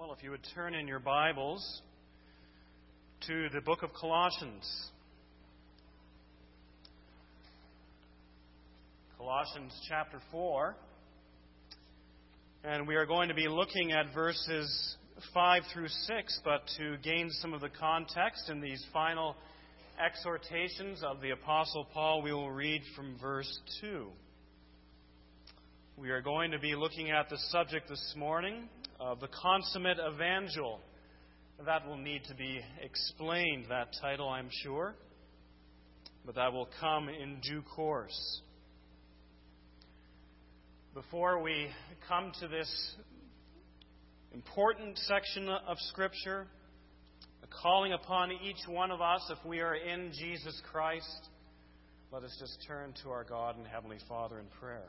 Well, if you would turn in your Bibles to the book of Colossians. Colossians chapter 4. And we are going to be looking at verses 5 through 6, but to gain some of the context in these final exhortations of the Apostle Paul, we will read from verse 2. We are going to be looking at the subject this morning of the consummate evangel. That will need to be explained, that title, I'm sure, but that will come in due course. Before we come to this important section of Scripture, a calling upon each one of us if we are in Jesus Christ, let us just turn to our God and Heavenly Father in prayer.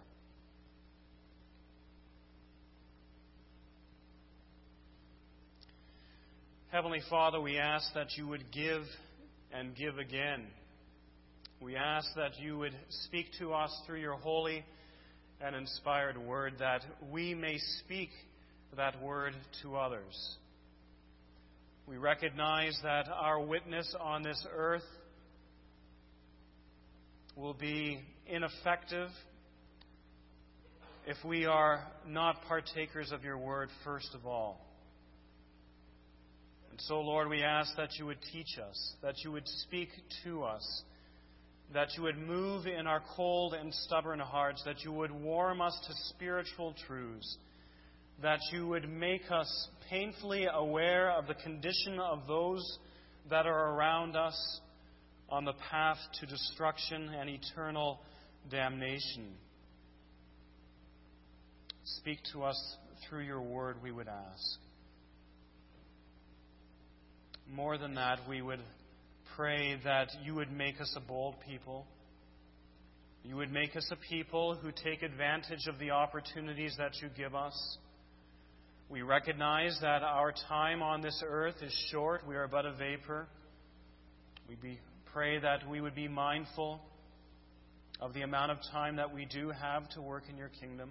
Heavenly Father, we ask that you would give and give again. We ask that you would speak to us through your holy and inspired word, that we may speak that word to others. We recognize that our witness on this earth will be ineffective if we are not partakers of your word first of all. And so, Lord, we ask that you would teach us, that you would speak to us, that you would move in our cold and stubborn hearts, that you would warm us to spiritual truths, that you would make us painfully aware of the condition of those that are around us on the path to destruction and eternal damnation. Speak to us through your word, we would ask. More than that, we would pray that you would make us a bold people. You would make us a people who take advantage of the opportunities that you give us. We recognize that our time on this earth is short. We are but a vapor. We pray that we would be mindful of the amount of time that we do have to work in your kingdom.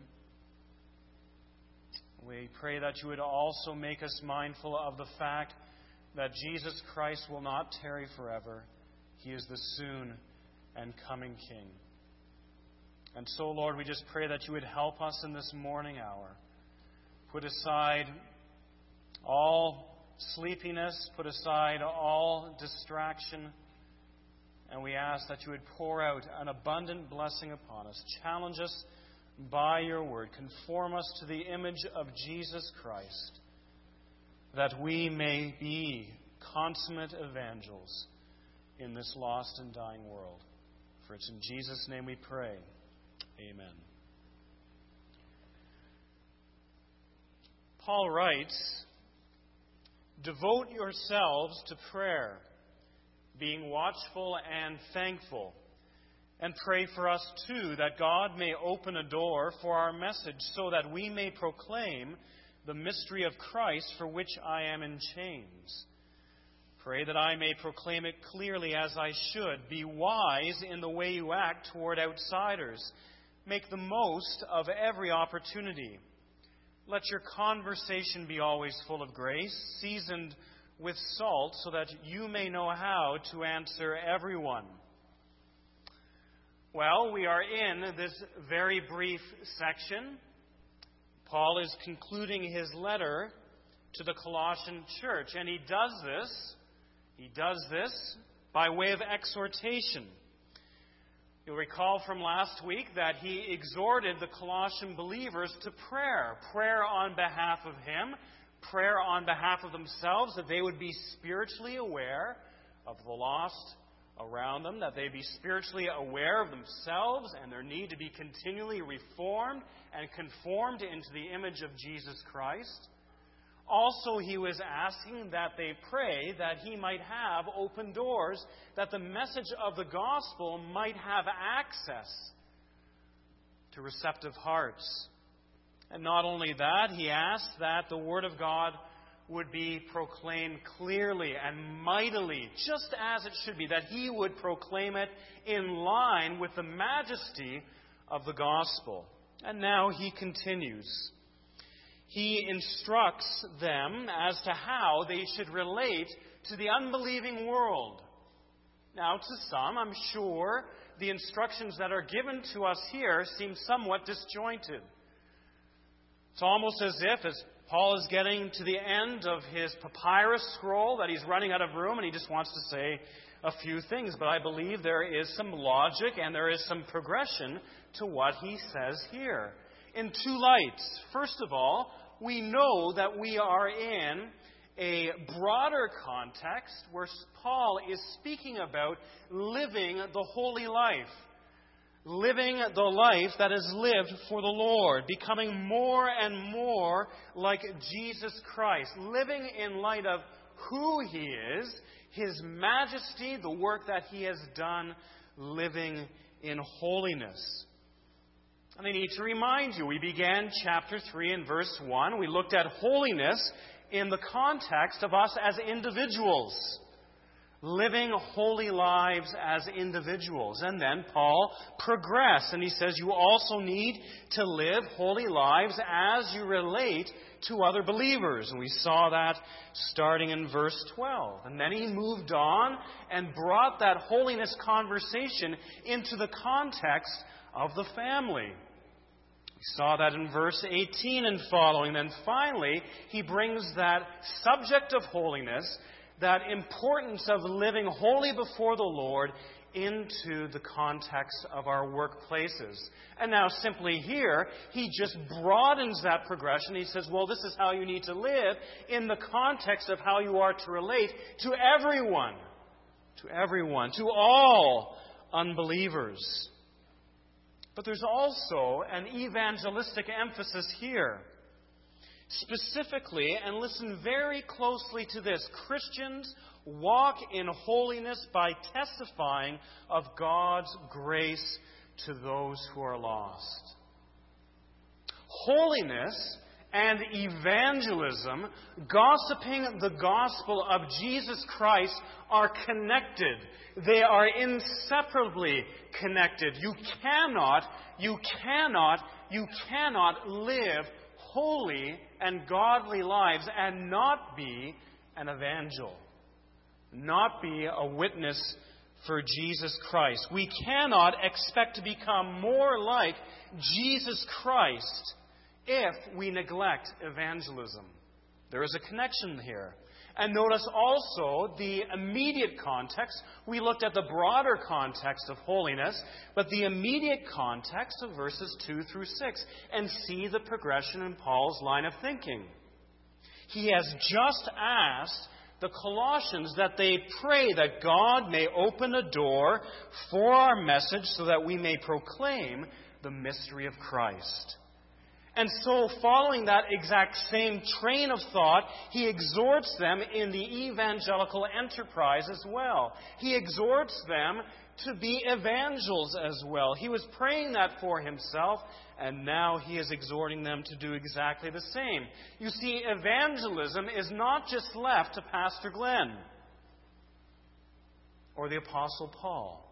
We pray that you would also make us mindful of the fact that Jesus Christ will not tarry forever. He is the soon and coming King. And so, Lord, we just pray that you would help us in this morning hour. Put aside all sleepiness, put aside all distraction, and we ask that you would pour out an abundant blessing upon us. Challenge us by your word. Conform us to the image of Jesus Christ, that we may be consummate evangels in this lost and dying world. For it's in Jesus' name we pray. Amen. Paul writes, "Devote yourselves to prayer, being watchful and thankful, and pray for us too, that God may open a door for our message, so that we may proclaim the mystery of Christ, for which I am in chains. Pray that I may proclaim it clearly as I should. Be wise in the way you act toward outsiders. Make the most of every opportunity. Let your conversation be always full of grace, seasoned with salt, so that you may know how to answer everyone." Well, we are in this very brief section. Paul is concluding his letter to the Colossian church, and he does this by way of exhortation. You'll recall from last week that he exhorted the Colossian believers to prayer on behalf of him, prayer on behalf of themselves, that they would be spiritually aware of the lost around them, that they be spiritually aware of themselves and their need to be continually reformed and conformed into the image of Jesus Christ. Also, he was asking that they pray that he might have open doors, that the message of the gospel might have access to receptive hearts. And not only that, he asked that the Word of God would be proclaimed clearly and mightily, just as it should be, that he would proclaim it in line with the majesty of the gospel. And now he continues. he instructs them as to how they should relate to the unbelieving world. Now, to some, I'm sure, the instructions that are given to us here seem somewhat disjointed. It's almost as if, as Paul is getting to the end of his papyrus scroll, that he's running out of room and he just wants to say a few things. But I believe there is some logic and there is some progression to what he says here. In two lights. First of all, we know that we are in a broader context where Paul is speaking about living the holy life. Living the life that is lived for the Lord. Becoming more and more like Jesus Christ. Living in light of who He is, His majesty, the work that He has done, living in holiness. And I need to remind you, we began chapter 3 and verse 1. We looked at holiness in the context of us as individuals. Living holy lives as individuals. And then Paul progressed, and he says you also need to live holy lives as you relate to other believers. And we saw that starting in verse 12. And then he moved on and brought that holiness conversation into the context of the family. We saw that in verse 18 and following. Then finally, he brings that subject of holiness, that importance of living holy before the Lord, into the context of our workplaces. And now simply here, he just broadens that progression. He says, well, this is how you need to live in the context of how you are to relate to everyone. To everyone. To all unbelievers. But there's also an evangelistic emphasis here. Specifically, and listen very closely to this, Christians walk in holiness by testifying of God's grace to those who are lost. Holiness and evangelism, gossiping the gospel of Jesus Christ, are connected. They are inseparably connected. You cannot live holy and godly lives and not be an evangel, not be a witness for Jesus Christ. We cannot expect to become more like Jesus Christ if we neglect evangelism. There is a connection here. And notice also the immediate context. We looked at the broader context of holiness, but the immediate context of verses 2 through 6, and see the progression in Paul's line of thinking. He has just asked the Colossians that they pray that God may open a door for our message so that we may proclaim the mystery of Christ. And so, following that exact same train of thought, he exhorts them in the evangelical enterprise as well. He exhorts them to be evangels as well. He was praying that for himself, and now he is exhorting them to do exactly the same. You see, evangelism is not just left to Pastor Glenn or the Apostle Paul.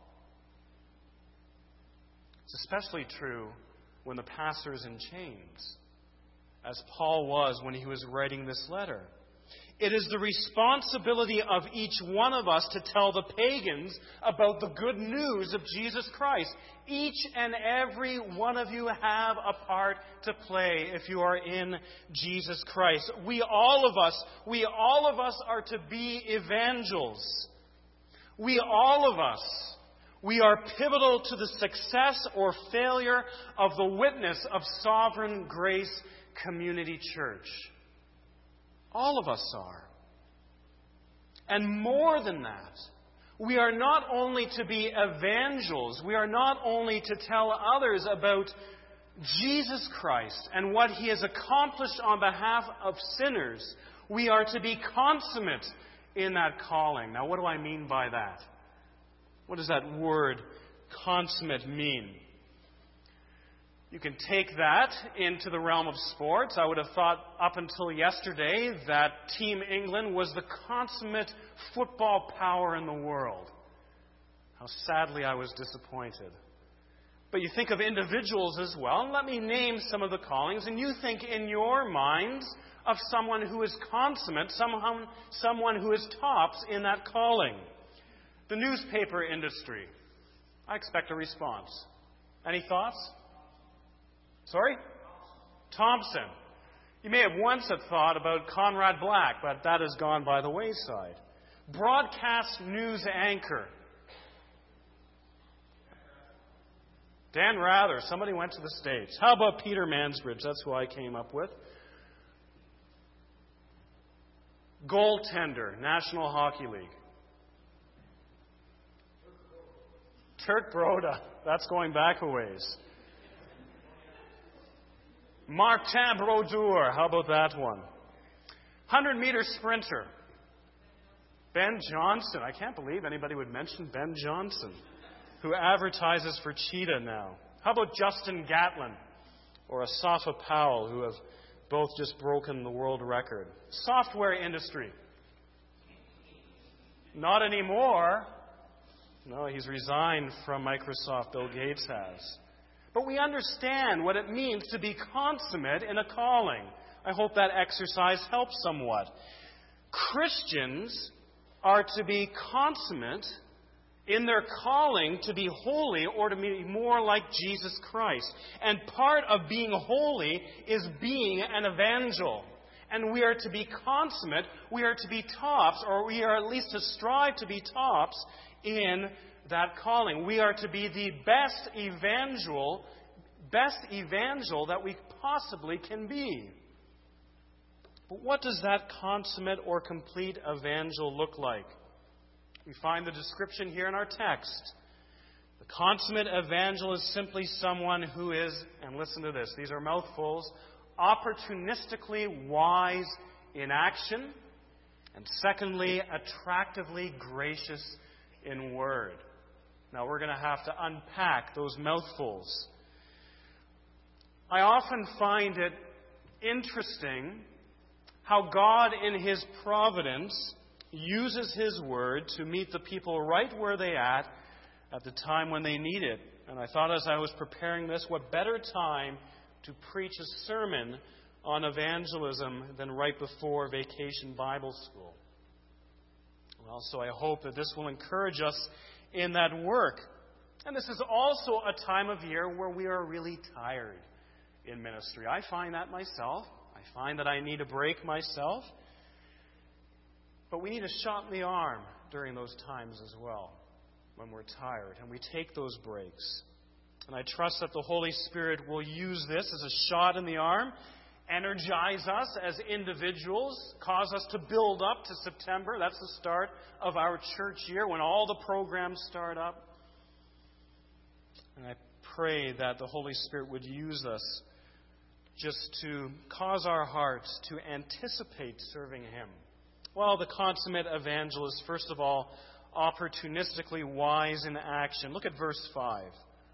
It's especially true when the pastor is in chains, as Paul was when he was writing this letter. It is the responsibility of each one of us to tell the pagans about the good news of Jesus Christ. Each and every one of you have a part to play if you are in Jesus Christ. We all of us are to be evangels. We are pivotal to the success or failure of the witness of Sovereign Grace Community Church. All of us are. And more than that, we are not only to be evangels, we are not only to tell others about Jesus Christ and what He has accomplished on behalf of sinners. We are to be consummate in that calling. Now, what do I mean by that? What does that word consummate mean? You can take that into the realm of sports. I would have thought up until yesterday that Team England was the consummate football power in the world. How sadly I was disappointed. But you think of individuals as well. And let me name some of the callings. And you think in your minds of someone who is consummate, someone who is tops in that calling. The newspaper industry. I expect a response. Any thoughts? Sorry? Thompson. You may have once had thought about Conrad Black, but that has gone by the wayside. Broadcast news anchor. Dan Rather. Somebody went to the States. How about Peter Mansbridge? That's who I came up with. Goaltender, National Hockey League. Turk Broda. That's going back a ways. Martin Brodeur. How about that one? 100-meter sprinter. Ben Johnson. I can't believe anybody would mention Ben Johnson, who advertises for Cheetah now. How about Justin Gatlin or Asafa Powell, who have both just broken the world record? Software industry. Not anymore. No, he's resigned from Microsoft. Bill Gates has. But we understand what it means to be consummate in a calling. I hope that exercise helps somewhat. Christians are to be consummate in their calling to be holy or to be more like Jesus Christ. And part of being holy is being an evangel. And we are to be consummate, we are to be tops, or we are at least to strive to be tops in that calling. We are to be the best evangel that we possibly can be. But what does that consummate or complete evangel look like? We find the description here in our text. The consummate evangel is simply someone who is, and listen to this, these are mouthfuls, opportunistically wise in action, and secondly, attractively gracious in word. Now we're going to have to unpack those mouthfuls. I often find it interesting how God in His providence uses His word to meet the people right where they at the time when they need it. And I thought as I was preparing this, what better time to preach a sermon on evangelism than right before Vacation Bible School. Well, so I hope that this will encourage us in that work. And this is also a time of year where we are really tired in ministry. I find that myself. I find that I need a break myself. But we need a shot in the arm during those times as well, when we're tired, and we take those breaks. And I trust that the Holy Spirit will use this as a shot in the arm, energize us as individuals, cause us to build up to September. That's the start of our church year, when all the programs start up. And I pray that the Holy Spirit would use us just to cause our hearts to anticipate serving Him. Well, the consummate evangelist, first of all, opportunistically wise in action. Look at verse 5.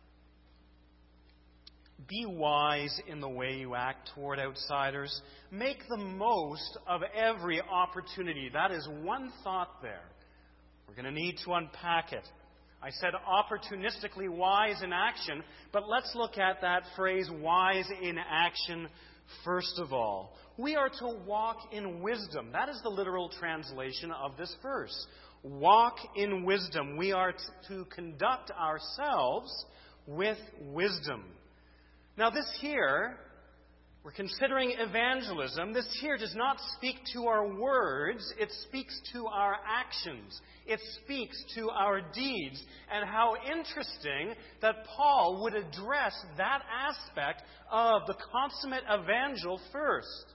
Be wise in the way you act toward outsiders. Make the most of every opportunity. That is one thought there. We're going to need to unpack it. I said opportunistically wise in action, but let's look at that phrase, wise in action, first of all. We are to walk in wisdom. That is the literal translation of this verse. Walk in wisdom. We are to conduct ourselves with wisdom. Now this here, we're considering evangelism. This here does not speak to our words. It speaks to our actions. It speaks to our deeds. And how interesting that Paul would address that aspect of the consummate evangel first.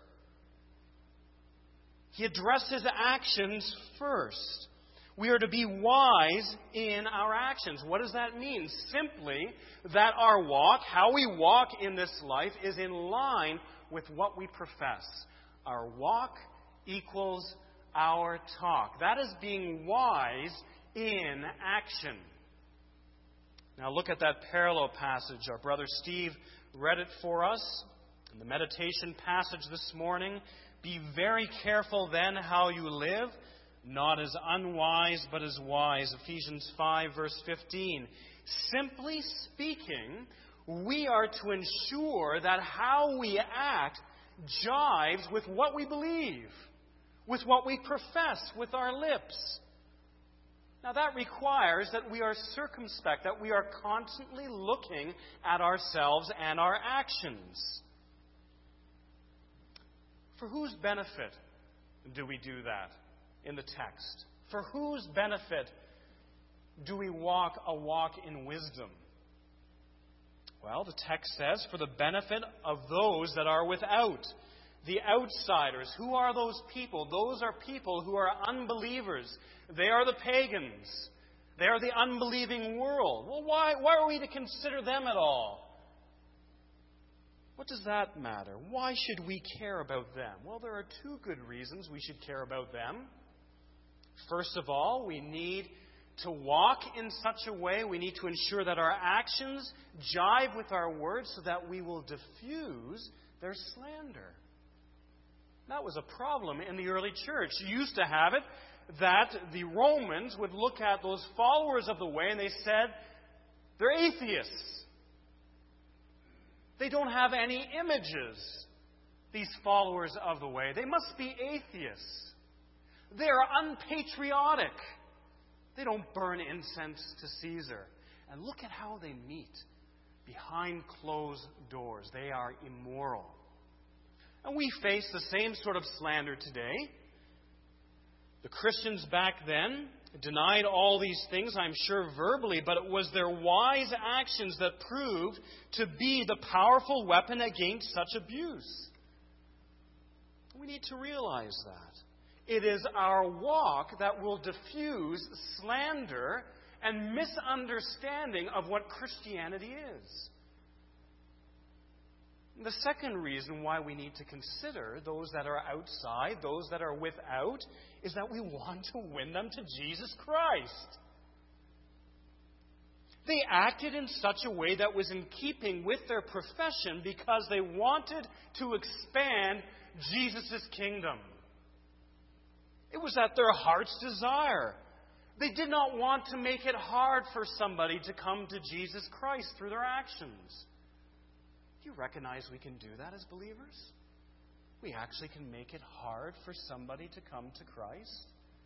He addresses actions first. We are to be wise in our actions. What does that mean? Simply that our walk, how we walk in this life, is in line with what we profess. Our walk equals our talk. That is being wise in action. Now look at that parallel passage. Our brother Steve read it for us in the meditation passage this morning. Be very careful then how you live, not as unwise, but as wise. Ephesians 5, verse 15. Simply speaking, we are to ensure that how we act jives with what we believe, with what we profess with our lips. Now that requires that we are circumspect, that we are constantly looking at ourselves and our actions. For whose benefit do we do that in the text? For whose benefit do we walk a walk in wisdom? Well, the text says, for the benefit of those that are without, the outsiders. Who are those people? Those are people who are unbelievers. They are the pagans. They are the unbelieving world. Well, why are we to consider them at all? What does that matter? Why should we care about them? Well, there are two good reasons we should care about them. First of all, we need to walk in such a way, we need to ensure that our actions jive with our words so that we will diffuse their slander. That was a problem in the early church. You used to have it that the Romans would look at those followers of the way and they said, they're atheists. They don't have any images, these followers of the way. They must be atheists. They are unpatriotic. They don't burn incense to Caesar. And look at how they meet behind closed doors. They are immoral. And we face the same sort of slander today. The Christians back then denied all these things, I'm sure verbally, but it was their wise actions that proved to be the powerful weapon against such abuse. We need to realize that. It is our walk that will diffuse slander and misunderstanding of what Christianity is. The second reason why we need to consider those that are outside, those that are without, is that we want to win them to Jesus Christ. They acted in such a way that was in keeping with their profession because they wanted to expand Jesus' kingdom. It was at their heart's desire. They did not want to make it hard for somebody to come to Jesus Christ through their actions. Do you recognize we can do that as believers? We actually can make it hard for somebody to come to Christ.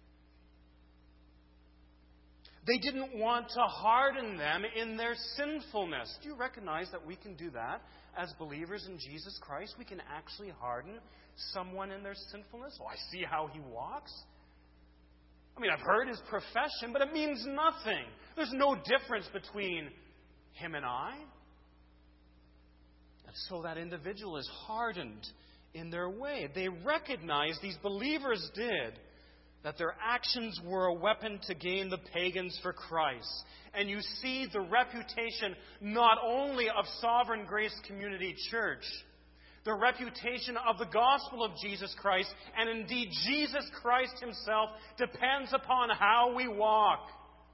They didn't want to harden them in their sinfulness. Do you recognize that we can do that as believers in Jesus Christ? We can actually harden someone in their sinfulness. Oh, I see how he walks. I mean, I've heard his profession, but it means nothing. There's no difference between him and I. And so that individual is hardened in their way. They recognize, these believers did, that their actions were a weapon to gain the pagans for Christ. And you see the reputation not only of Sovereign Grace Community Church, the reputation of the gospel of Jesus Christ, and indeed Jesus Christ himself, depends upon how we walk.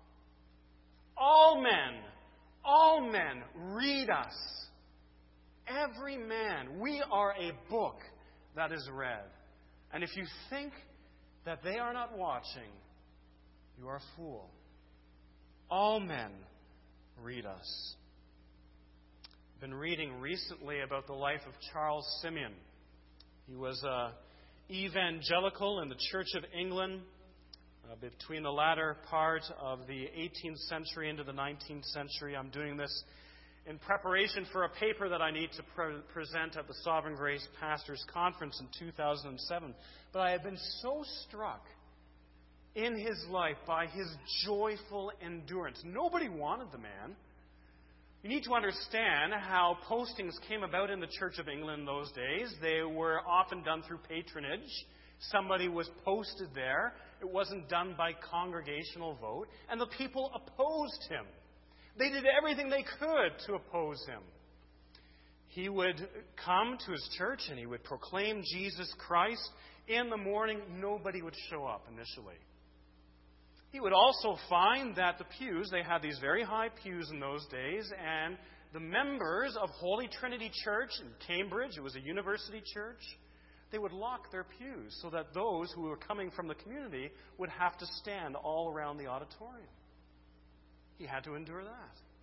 All men read us. Every man. We are a book that is read. And if you think that they are not watching, you are a fool. All men read us. I've been reading recently about the life of Charles Simeon. He was evangelical in the Church of England between the latter part of the 18th century into the 19th century. I'm doing this in preparation for a paper that I need to present at the Sovereign Grace Pastors Conference in 2007. But I have been so struck in his life by his joyful endurance. Nobody wanted the man. You need to understand how postings came about in the Church of England in those days. They were often done through patronage. Somebody was posted there. It wasn't done by congregational vote. And the people opposed him. They did everything they could to oppose him. He would come to his church and he would proclaim Jesus Christ. In the morning, nobody would show up initially. He would also find that the pews, they had these very high pews in those days, and the members of Holy Trinity Church in Cambridge, it was a university church, they would lock their pews so that those who were coming from the community would have to stand all around the auditorium. He had to endure that.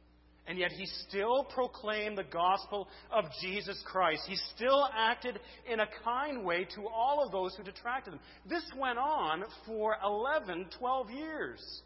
And yet he still proclaimed the gospel of Jesus Christ. He still acted in a kind way to all of those who detracted him. This went on for 12 years.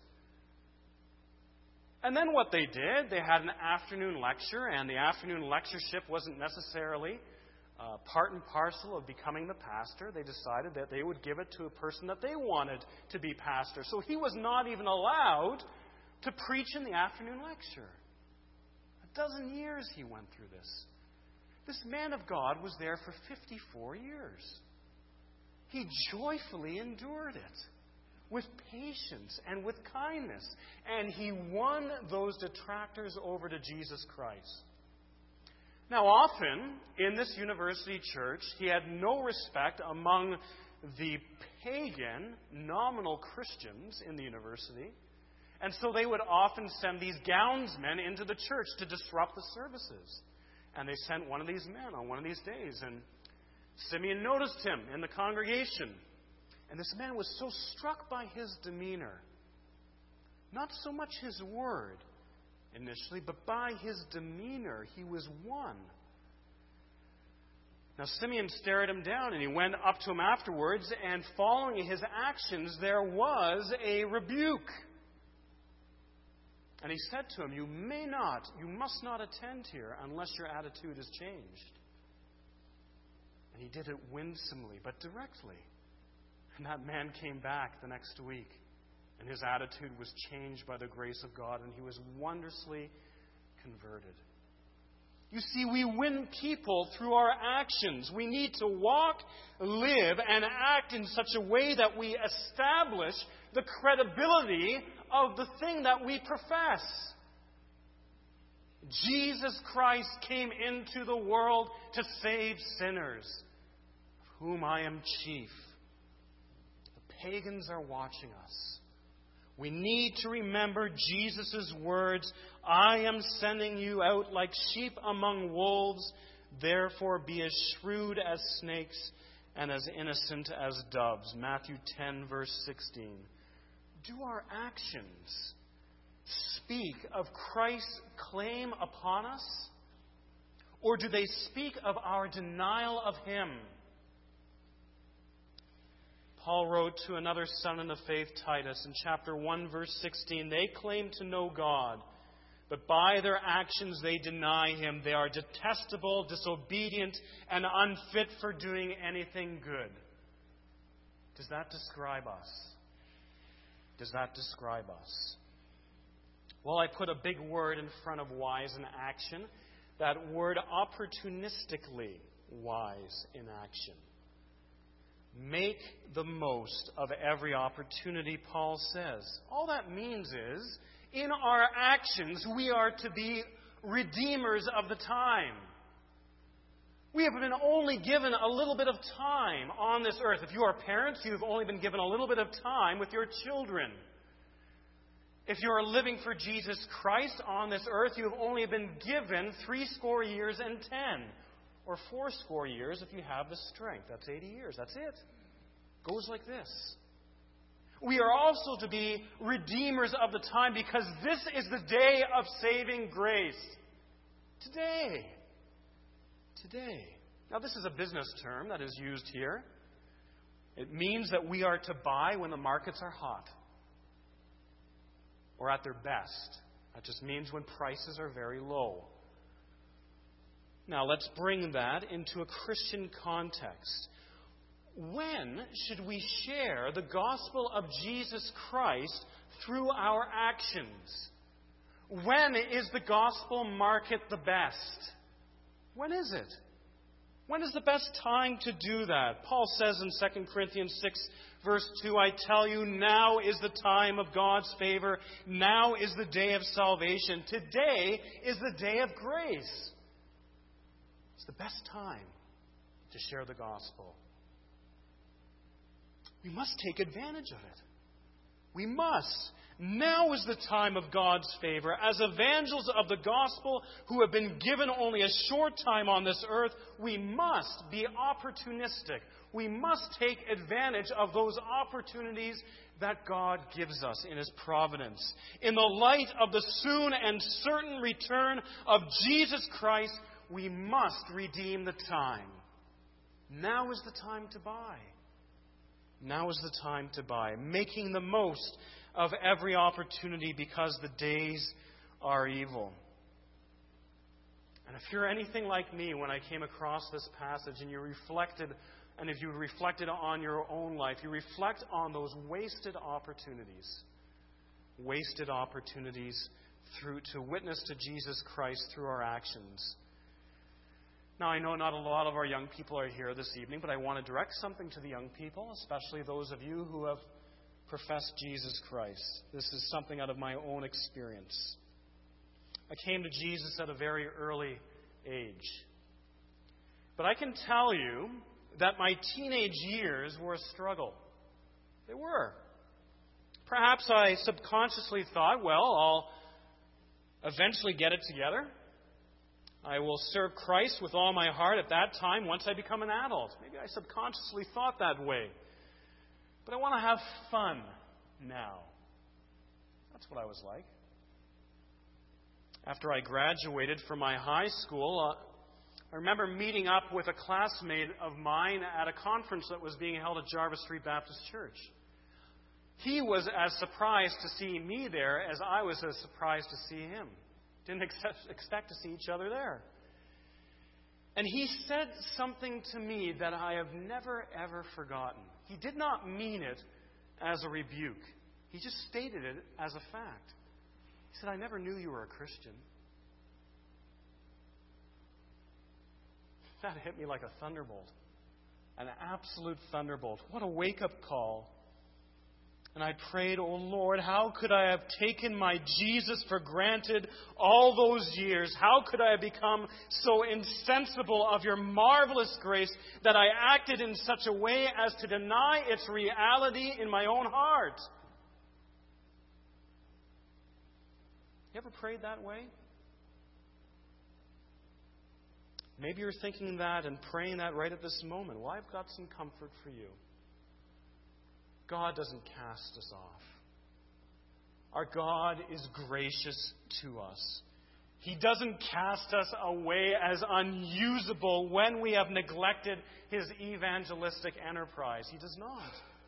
And then what they did, they had an afternoon lecture, and the afternoon lectureship wasn't necessarily part and parcel of becoming the pastor. They decided that they would give it to a person that they wanted to be pastor. So he was not even allowed to preach in the afternoon lecture. 12 years he went through this. This man of God was there for 54 years. He joyfully endured it with patience and with kindness. And he won those detractors over to Jesus Christ. Now, often in this university church, he had no respect among the pagan, nominal Christians in the university. And so they would often send these gownsmen into the church to disrupt the services. And they sent one of these men on one of these days. And Simeon noticed him in the congregation. And this man was so struck by his demeanor, not so much his word initially, but by his demeanor, he was won. Now Simeon stared him down, and he went up to him afterwards, and following his actions, there was a rebuke. And he said to him, you must not attend here unless your attitude is changed. And he did it winsomely, but directly. And that man came back the next week, and his attitude was changed by the grace of God, and he was wondrously converted. You see, we win people through our actions. We need to walk, live, and act in such a way that we establish the credibility of the thing that we profess. Jesus Christ came into the world to save sinners, of whom I am chief. The pagans are watching us. We need to remember Jesus' words, I am sending you out like sheep among wolves. Therefore be as shrewd as snakes and as innocent as doves. Matthew 10, verse 16. Do our actions speak of Christ's claim upon us? Or do they speak of our denial of Him? Paul wrote to another son in the faith, Titus, in chapter 1, verse 16, they claim to know God, but by their actions they deny Him. They are detestable, disobedient, and unfit for doing anything good. Does that describe us? Does that describe us? Well, I put a big word in front of wise in action. That word, opportunistically wise in action. Make the most of every opportunity, Paul says. All that means is, in our actions, we are to be redeemers of the time. We have been only given a little bit of time on this earth. If you are parents, you have only been given a little bit of time with your children. If you are living for Jesus Christ on this earth, you have only been given 80 years and 10. Or 80 years if you have the strength. That's 80 years. That's it. Goes like this. We are also to be redeemers of the time because this is the day of saving grace. Today. Today. Now, this is a business term that is used here. It means that we are to buy when the markets are hot or at their best. That just means when prices are very low. Now, let's bring that into a Christian context. When should we share the gospel of Jesus Christ through our actions? When is the gospel market the best? When is it? When is the best time to do that? Paul says in 2 Corinthians 6, verse 2, I tell you, now is the time of God's favor. Now is the day of salvation. Today is the day of grace. It's the best time to share the gospel. We must take advantage of it. We must. Now is the time of God's favor. As evangelists of the gospel who have been given only a short time on this earth, we must be opportunistic. We must take advantage of those opportunities that God gives us in His providence. In the light of the soon and certain return of Jesus Christ, we must redeem the time. Now is the time to buy. Now is the time to buy, making the most of every opportunity because the days are evil. And if you're anything like me, when I came across this passage and you reflected, and if you reflected on your own life, you reflect on those wasted opportunities through to witness to Jesus Christ through our actions. Now, I know not a lot of our young people are here this evening, but I want to direct something to the young people, especially those of you who have professed Jesus Christ. This is something out of my own experience. I came to Jesus at a very early age. But I can tell you that my teenage years were a struggle. They were. Perhaps I subconsciously thought, well, I'll eventually get it together. I will serve Christ with all my heart at that time once I become an adult. Maybe I subconsciously thought that way. But I want to have fun now. That's what I was like. After I graduated from my high school, I remember meeting up with a classmate of mine at a conference that was being held at Jarvis Street Baptist Church. He was as surprised to see me there as I was as surprised to see him. Didn't expect to see each other there. And he said something to me that I have never, ever forgotten. He did not mean it as a rebuke. He just stated it as a fact. He said, "I never knew you were a Christian." That hit me like a thunderbolt. An absolute thunderbolt. What a wake-up call. And I prayed, "Oh Lord, how could I have taken my Jesus for granted all those years? How could I have become so insensible of your marvelous grace that I acted in such a way as to deny its reality in my own heart?" You ever prayed that way? Maybe you're thinking that and praying that right at this moment. Well, I've got some comfort for you. God doesn't cast us off. Our God is gracious to us. He doesn't cast us away as unusable when we have neglected His evangelistic enterprise. He does not.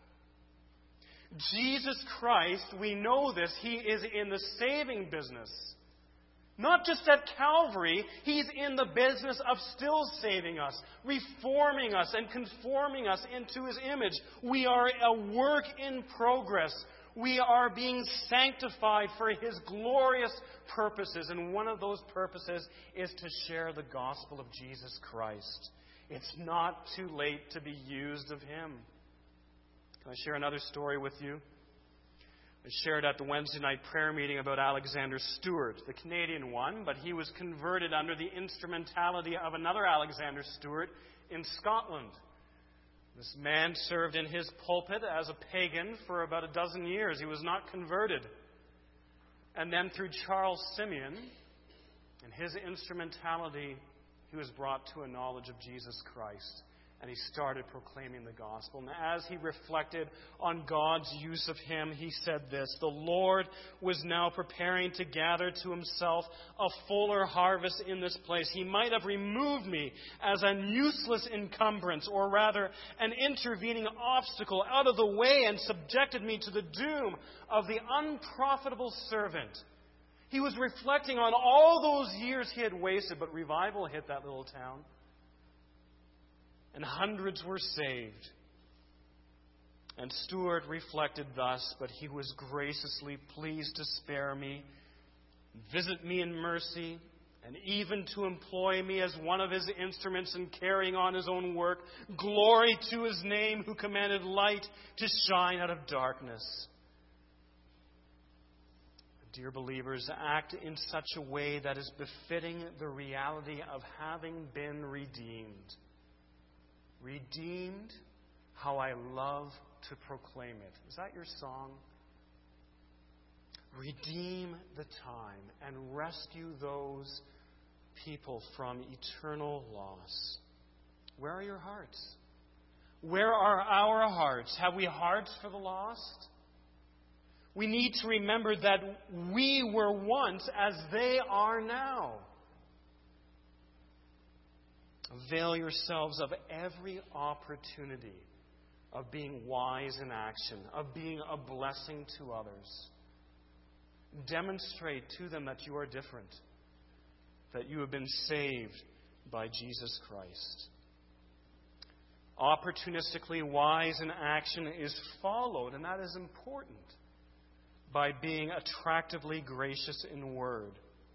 Jesus Christ, we know this, He is in the saving business. Not just at Calvary, He's in the business of still saving us, reforming us, and conforming us into His image. We are a work in progress. We are being sanctified for His glorious purposes, and one of those purposes is to share the gospel of Jesus Christ. It's not too late to be used of Him. Can I share another story with you? I shared at the Wednesday night prayer meeting about Alexander Stewart, the Canadian one, but he was converted under the instrumentality of another Alexander Stewart in Scotland. This man served in his pulpit as a pagan for about a dozen years. He was not converted. And then through Charles Simeon and his instrumentality, he was brought to a knowledge of Jesus Christ. And he started proclaiming the gospel. And as he reflected on God's use of him, he said this: "The Lord was now preparing to gather to Himself a fuller harvest in this place. He might have removed me as an useless encumbrance, or rather an intervening obstacle out of the way, and subjected me to the doom of the unprofitable servant." He was reflecting on all those years he had wasted, but revival hit that little town. And hundreds were saved. And Stewart reflected thus: "But He was graciously pleased to spare me, visit me in mercy, and even to employ me as one of His instruments in carrying on His own work. Glory to His name, who commanded light to shine out of darkness." Dear believers, act in such a way that is befitting the reality of having been redeemed. Redeemed, how I love to proclaim it. Is that your song? Redeem the time and rescue those people from eternal loss. Where are your hearts? Where are our hearts? Have we hearts for the lost? We need to remember that we were once as they are now. Avail yourselves of every opportunity of being wise in action, of being a blessing to others. Demonstrate to them that you are different, that you have been saved by Jesus Christ. Opportunistically wise in action is followed, and that is important, by being attractively gracious in word.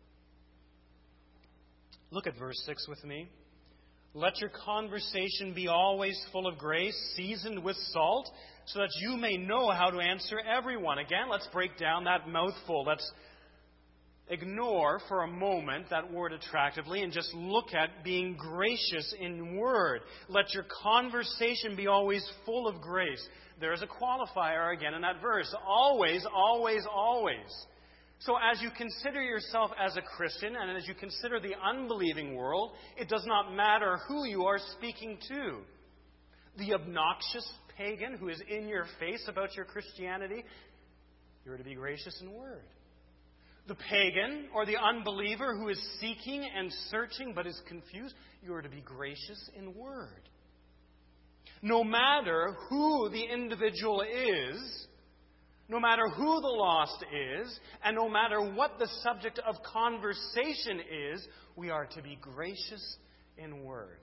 Look at verse 6 with me. Let your conversation be always full of grace, seasoned with salt, so that you may know how to answer everyone. Again, let's break down that mouthful. Let's ignore for a moment that word attractively and just look at being gracious in word. Let your conversation be always full of grace. There's a qualifier again in that verse. Always, always, always. So as you consider yourself as a Christian and as you consider the unbelieving world, it does not matter who you are speaking to. The obnoxious pagan who is in your face about your Christianity, you're to be gracious in word. The pagan or the unbeliever who is seeking and searching but is confused, you are to be gracious in word. No matter who the individual is, no matter who the lost is, and no matter what the subject of conversation is, we are to be gracious in word.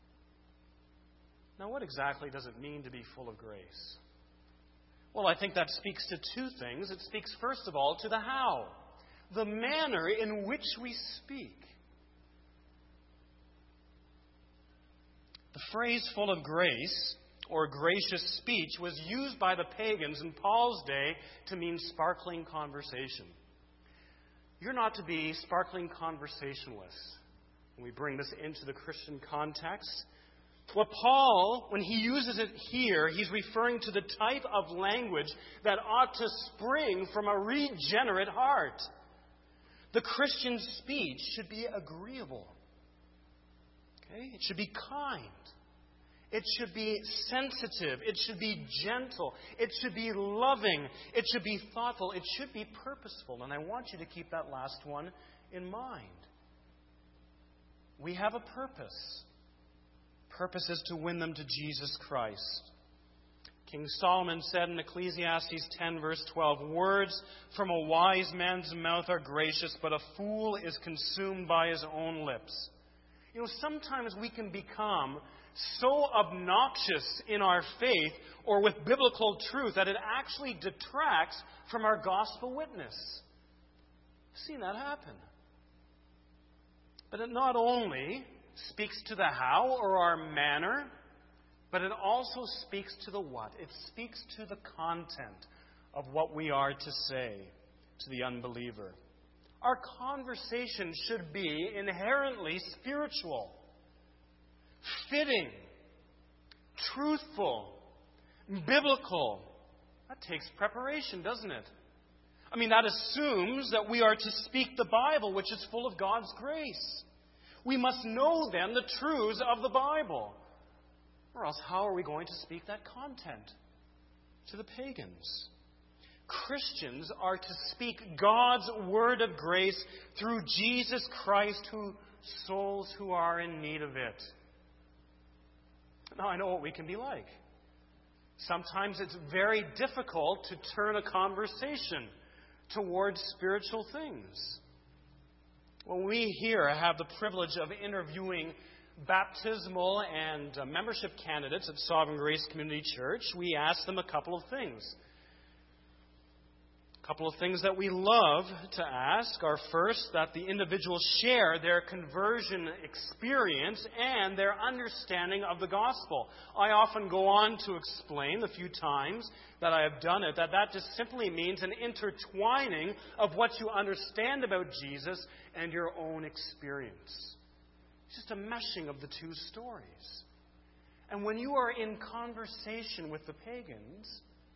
Now, what exactly does it mean to be full of grace? Well, I think that speaks to two things. It speaks, first of all, to the how, the manner in which we speak. The phrase full of grace, or gracious speech, was used by the pagans in Paul's day to mean sparkling conversation. You're not to be sparkling conversationalists. When we bring this into the Christian context, well, Paul, when he uses it here, he's referring to the type of language that ought to spring from a regenerate heart. The Christian speech should be agreeable. Okay? It should be kind. It should be sensitive. It should be gentle. It should be loving. It should be thoughtful. It should be purposeful. And I want you to keep that last one in mind. We have a purpose. Purpose is to win them to Jesus Christ. King Solomon said in Ecclesiastes 10, verse 12, words from a wise man's mouth are gracious, but a fool is consumed by his own lips. You know, sometimes we can become so obnoxious in our faith or with biblical truth that it actually detracts from our gospel witness. I've seen that happen. But it not only speaks to the how or our manner, but it also speaks to the what. It speaks to the content of what we are to say to the unbeliever. Our conversation should be inherently spiritual, fitting, truthful, biblical. That takes preparation, doesn't it? I mean, that assumes that we are to speak the Bible, which is full of God's grace. We must know, then, the truths of the Bible. Or else, how are we going to speak that content to the pagans? Christians are to speak God's word of grace through Jesus Christ to souls who are in need of it. Now, I know what we can be like. Sometimes it's very difficult to turn a conversation towards spiritual things. Well, we here have the privilege of interviewing baptismal and membership candidates at Sovereign Grace Community Church. We ask them a couple of things. A couple of things that we love to ask are, first, that the individuals share their conversion experience and their understanding of the gospel. I often go on to explain, the few times that I have done it, that just simply means an intertwining of what you understand about Jesus and your own experience. It's just a meshing of the two stories. And when you are in conversation with the pagans,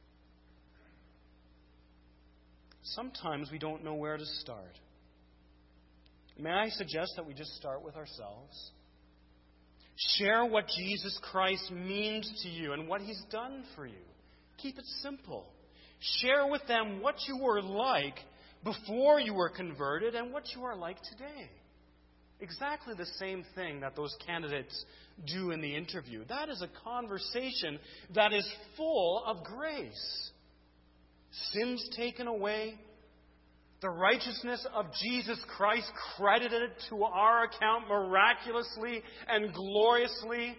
sometimes we don't know where to start. May I suggest that we just start with ourselves? Share what Jesus Christ means to you and what He's done for you. Keep it simple. Share with them what you were like before you were converted and what you are like today. Exactly the same thing that those candidates do in the interview. That is a conversation that is full of grace. Sins taken away, the righteousness of Jesus Christ credited to our account miraculously and gloriously,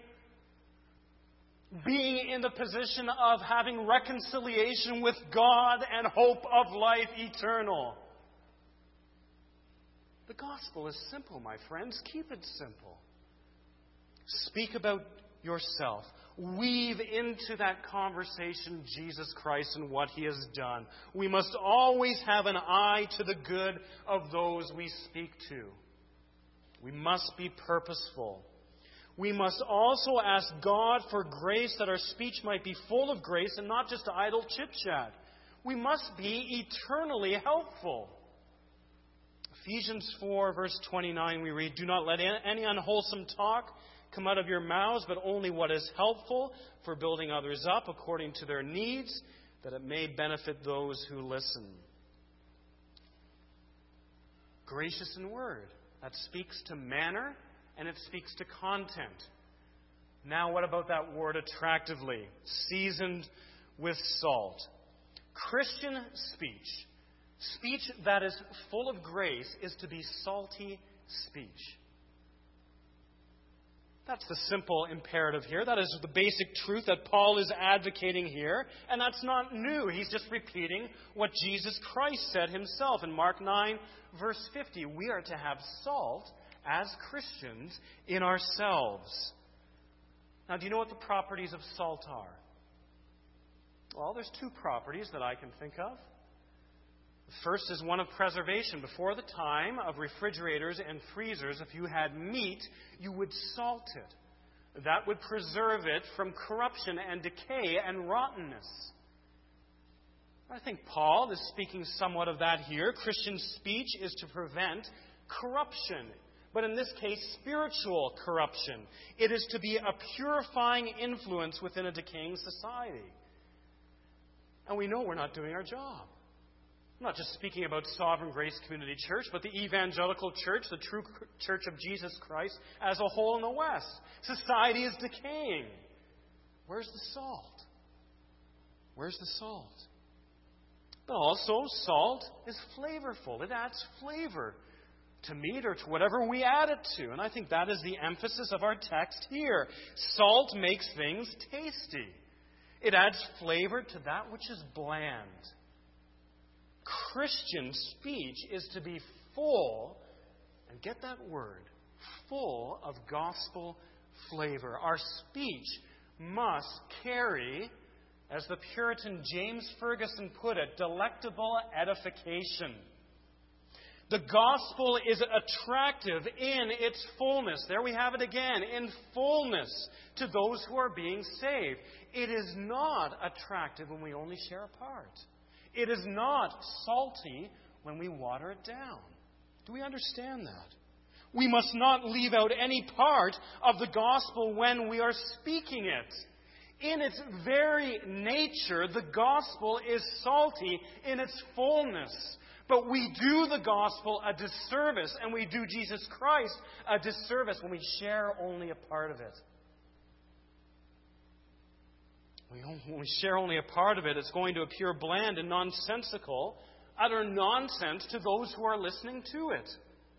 being in the position of having reconciliation with God and hope of life eternal. The gospel is simple, my friends. Keep it simple. Speak about yourself. Weave into that conversation Jesus Christ and what He has done. We must always have an eye to the good of those we speak to. We must be purposeful. We must also ask God for grace that our speech might be full of grace and not just idle chit-chat. We must be eternally helpful. Ephesians 4, verse 29, we read, "Do not let any unwholesome talk come out of your mouths, but only what is helpful for building others up according to their needs, that it may benefit those who listen." Gracious in word. That speaks to manner and it speaks to content. Now, what about that word attractively? Seasoned with salt. Christian speech, speech that is full of grace, is to be salty speech. That's the simple imperative here. That is the basic truth that Paul is advocating here. And that's not new. He's just repeating what Jesus Christ said Himself in Mark 9, verse 50. We are to have salt as Christians in ourselves. Now, do you know what the properties of salt are? Well, there's two properties that I can think of. The first is one of preservation. Before the time of refrigerators and freezers, if you had meat, you would salt it. That would preserve it from corruption and decay and rottenness. I think Paul is speaking somewhat of that here. Christian speech is to prevent corruption, but in this case, spiritual corruption. It is to be a purifying influence within a decaying society. And we know we're not doing our job. I'm not just speaking about Sovereign Grace Community Church, but the evangelical church, the true church of Jesus Christ as a whole in the West. Society is decaying. Where's the salt? Where's the salt? But also, salt is flavorful. It adds flavor to meat or to whatever we add it to. And I think that is the emphasis of our text here. Salt makes things tasty. It adds flavor to that which is bland. Christian speech is to be full, and get that word, full of gospel flavor. Our speech must carry, as the Puritan James Ferguson put it, delectable edification. The gospel is attractive in its fullness. There we have it again, in fullness to those who are being saved. It is not attractive when we only share a part. It is not salty when we water it down. Do we understand that? We must not leave out any part of the gospel when we are speaking it. In its very nature, the gospel is salty in its fullness. But we do the gospel a disservice, and we do Jesus Christ a disservice when we share only a part of it. When we share only a part of it, it's going to appear bland and nonsensical, utter nonsense to those who are listening to it.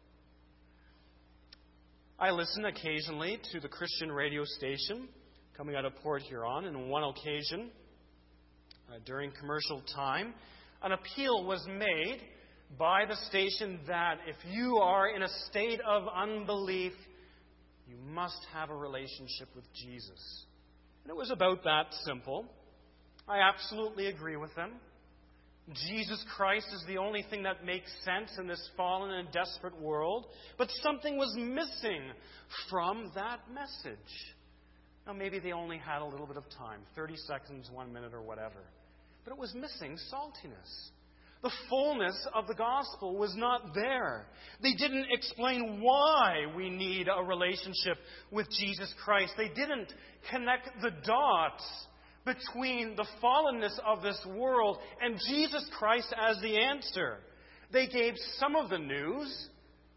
I listen occasionally to the Christian radio station coming out of Port Huron, and on one occasion, during commercial time, an appeal was made by the station that if you are in a state of unbelief, you must have a relationship with Jesus. And it was about that simple. I absolutely agree with them. Jesus Christ is the only thing that makes sense in this fallen and desperate world. But something was missing from that message. Now, maybe they only had a little bit of time, 30 seconds, 1 minute, or whatever. But it was missing saltiness. The fullness of the gospel was not there. They didn't explain why we need a relationship with Jesus Christ. They didn't connect the dots between the fallenness of this world and Jesus Christ as the answer. They gave some of the news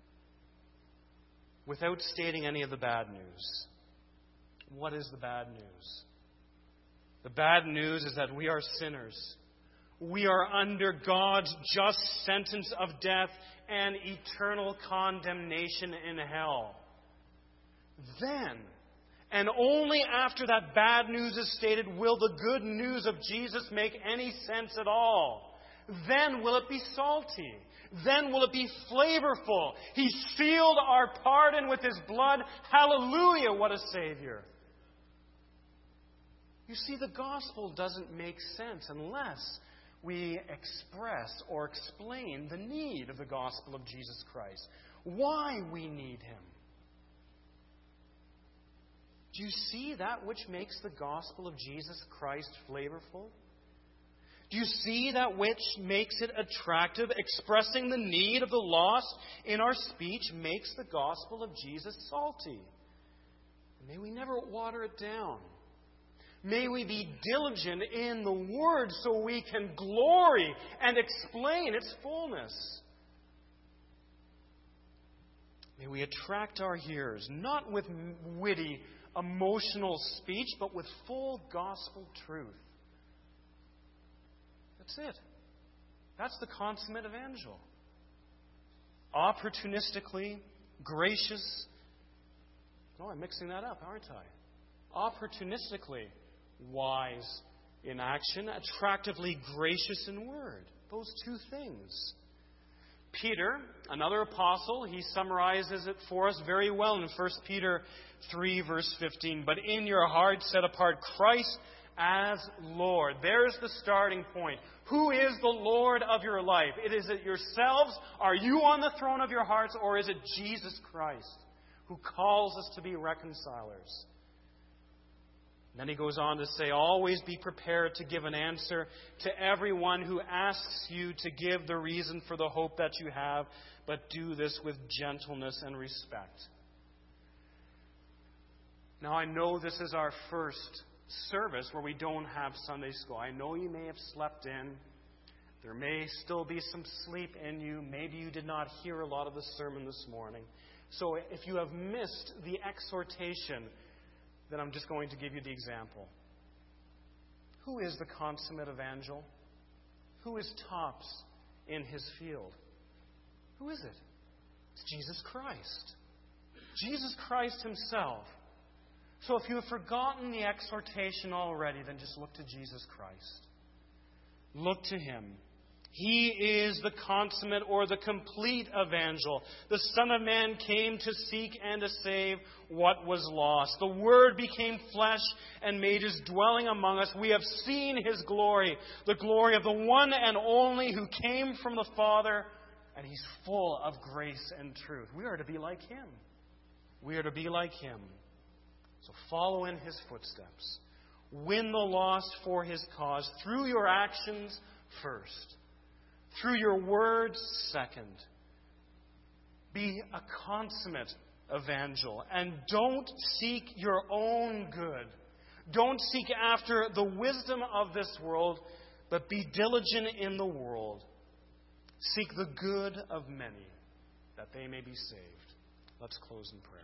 without stating any of the bad news. What is the bad news? The bad news is that we are sinners. We are under God's just sentence of death and eternal condemnation in hell. Then, and only after that bad news is stated, will the good news of Jesus make any sense at all. Then will it be salty. Then will it be flavorful. He sealed our pardon with His blood. Hallelujah, what a Savior. You see, the gospel doesn't make sense unless we express or explain the need of the gospel of Jesus Christ. Why we need Him. Do you see that which makes the gospel of Jesus Christ flavorful? Do you see that which makes it attractive? Expressing the need of the lost in our speech makes the gospel of Jesus salty. May we never water it down. May we be diligent in the Word so we can glory and explain its fullness. May we attract our hearers, not with witty, emotional speech, but with full gospel truth. That's it. That's the consummate evangel. Opportunistically, gracious. No, I'm mixing that up, aren't I? Opportunistically wise in action, attractively gracious in word. Those two things. Peter, another apostle, he summarizes it for us very well in 1 Peter 3, verse 15. But in your heart set apart Christ as Lord. There's the starting point. Who is the Lord of your life? Is it yourselves? Are you on the throne of your hearts? Or is it Jesus Christ who calls us to be reconcilers? Then he goes on to say, always be prepared to give an answer to everyone who asks you to give the reason for the hope that you have, but do this with gentleness and respect. Now, I know this is our first service where we don't have Sunday school. I know you may have slept in. There may still be some sleep in you. Maybe you did not hear a lot of the sermon this morning. So if you have missed the exhortation, then I'm just going to give you the example. Who is the consummate evangel? Who is tops in his field? Who is it? It's Jesus Christ. Jesus Christ Himself. So if you have forgotten the exhortation already, then just look to Jesus Christ. Look to Him. He is the consummate or the complete evangel. The Son of Man came to seek and to save what was lost. The Word became flesh and made His dwelling among us. We have seen His glory, the glory of the one and only who came from the Father, and He's full of grace and truth. We are to be like Him. We are to be like Him. So follow in His footsteps. Win the lost for His cause through your actions first. Through your words, second. Be a consummate evangel. And don't seek your own good. Don't seek after the wisdom of this world, but be diligent in the world. Seek the good of many, that they may be saved. Let's close in prayer.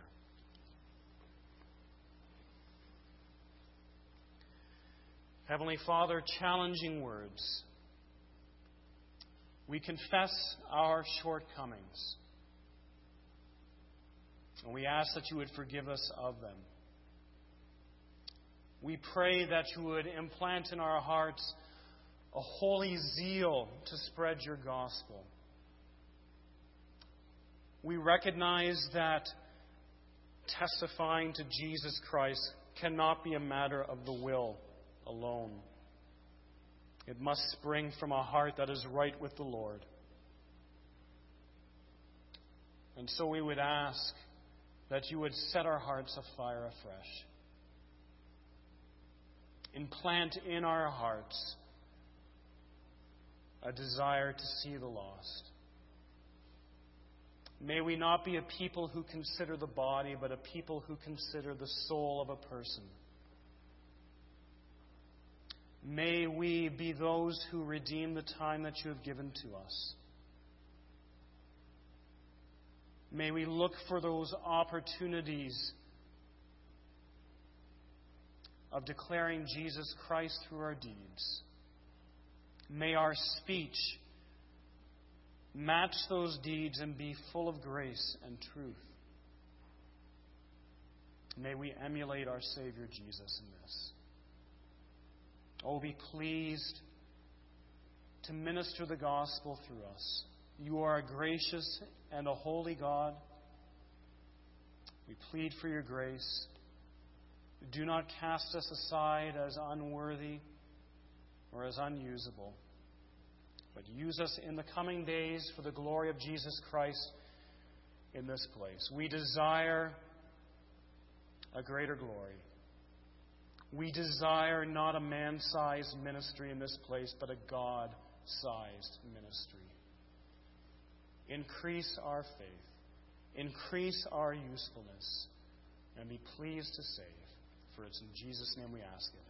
Heavenly Father, challenging words. We confess our shortcomings. And we ask that You would forgive us of them. We pray that You would implant in our hearts a holy zeal to spread Your gospel. We recognize that testifying to Jesus Christ cannot be a matter of the will alone. It must spring from a heart that is right with the Lord. And so we would ask that You would set our hearts afire afresh. Implant in our hearts a desire to see the lost. May we not be a people who consider the body, but a people who consider the soul of a person. May we be those who redeem the time that you have given to us. May we look for those opportunities of declaring Jesus Christ through our deeds. May our speech match those deeds and be full of grace and truth. May we emulate our Savior Jesus in this. Oh, be pleased to minister the gospel through us. You are a gracious and a holy God. We plead for your grace. Do not cast us aside as unworthy or as unusable, but use us in the coming days for the glory of Jesus Christ in this place. We desire a greater glory. We desire not a man-sized ministry in this place, but a God-sized ministry. Increase our faith. Increase our usefulness. And be pleased to save. For it's in Jesus' name we ask it.